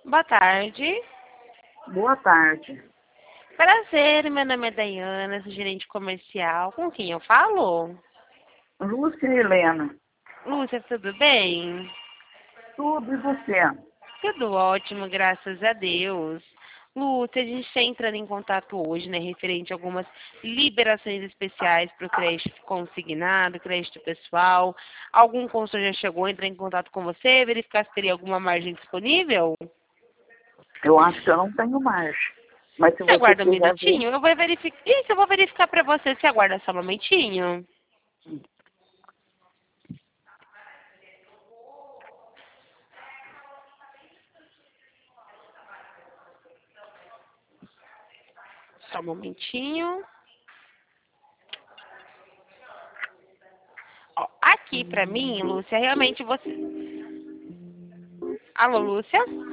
Boa tarde. Boa tarde. Prazer, meu nome é Daiana, sou gerente comercial. Com quem eu falo? Lúcia e Helena. Lúcia, tudo bem? Tudo e você? Tudo ótimo, graças a Deus. Lúcia, a gente está entrando em contato hoje, né, referente a algumas liberações especiais para o crédito consignado, crédito pessoal. Algum consultor já chegou a entrar em contato com você, verificar se teria alguma margem disponível? Eu acho que eu não tenho margem. Mas se Você você aguarda um quiser ver, minutinho? Eu vou verificar. Isso, eu vou verificar para você. Você aguarda só um momentinho? Só um momentinho. Ó, aqui para mim, Lúcia, realmente você... Alô, Lúcia?